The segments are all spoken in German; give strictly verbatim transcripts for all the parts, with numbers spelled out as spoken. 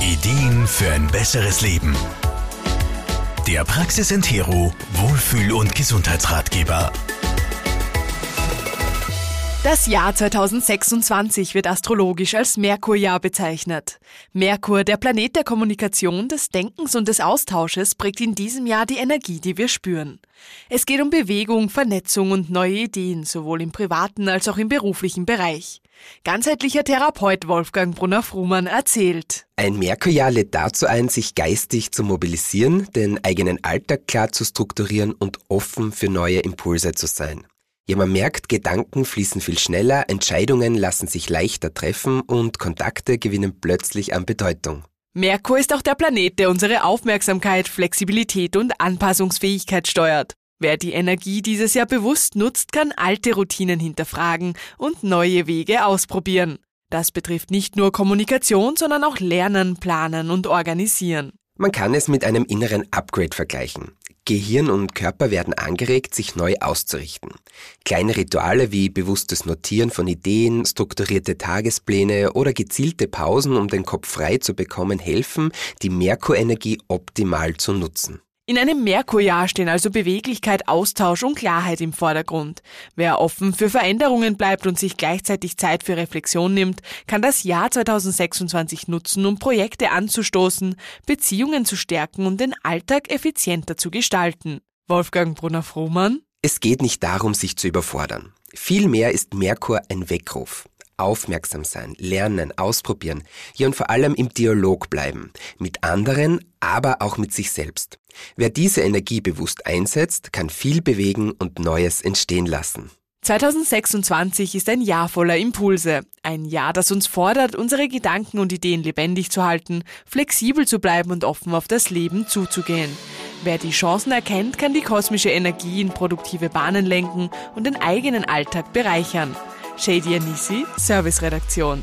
Ideen für ein besseres Leben. Der Praxis Entero Wohlfühl- und Gesundheitsratgeber. Das Jahr zweitausendsechsundzwanzig wird astrologisch als Merkurjahr bezeichnet. Merkur, der Planet der Kommunikation, des Denkens und des Austausches, prägt in diesem Jahr die Energie, die wir spüren. Es geht um Bewegung, Vernetzung und neue Ideen, sowohl im privaten als auch im beruflichen Bereich. Ganzheitlicher Therapeut Wolfgang Brunner-Frumann erzählt. Ein Merkurjahr lädt dazu ein, sich geistig zu mobilisieren, den eigenen Alltag klar zu strukturieren und offen für neue Impulse zu sein. Ja, man merkt, Gedanken fließen viel schneller, Entscheidungen lassen sich leichter treffen und Kontakte gewinnen plötzlich an Bedeutung. Merkur ist auch der Planet, der unsere Aufmerksamkeit, Flexibilität und Anpassungsfähigkeit steuert. Wer die Energie dieses Jahr bewusst nutzt, kann alte Routinen hinterfragen und neue Wege ausprobieren. Das betrifft nicht nur Kommunikation, sondern auch Lernen, Planen und Organisieren. Man kann es mit einem inneren Upgrade vergleichen. Gehirn und Körper werden angeregt, sich neu auszurichten. Kleine Rituale wie bewusstes Notieren von Ideen, strukturierte Tagespläne oder gezielte Pausen, um den Kopf frei zu bekommen, helfen, die Merkurenergie optimal zu nutzen. In einem Merkurjahr stehen also Beweglichkeit, Austausch und Klarheit im Vordergrund. Wer offen für Veränderungen bleibt und sich gleichzeitig Zeit für Reflexion nimmt, kann das Jahr zweitausendsechsundzwanzig nutzen, um Projekte anzustoßen, Beziehungen zu stärken und den Alltag effizienter zu gestalten. Wolfgang Brunner-Frumann. Es geht nicht darum, sich zu überfordern. Vielmehr ist Merkur ein Weckruf. Aufmerksam sein, lernen, ausprobieren, ja und vor allem im Dialog bleiben. Mit anderen, aber auch mit sich selbst. Wer diese Energie bewusst einsetzt, kann viel bewegen und Neues entstehen lassen. zweitausendsechsundzwanzig ist ein Jahr voller Impulse. Ein Jahr, das uns fordert, unsere Gedanken und Ideen lebendig zu halten, flexibel zu bleiben und offen auf das Leben zuzugehen. Wer die Chancen erkennt, kann die kosmische Energie in produktive Bahnen lenken und den eigenen Alltag bereichern. Shady Anisi, Serviceredaktion.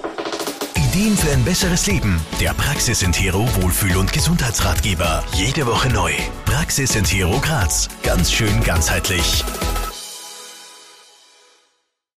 Ideen für ein besseres Leben. Der Praxis Entero Wohlfühl- und Gesundheitsratgeber. Jede Woche neu. Praxis Entero Graz. Ganz schön ganzheitlich.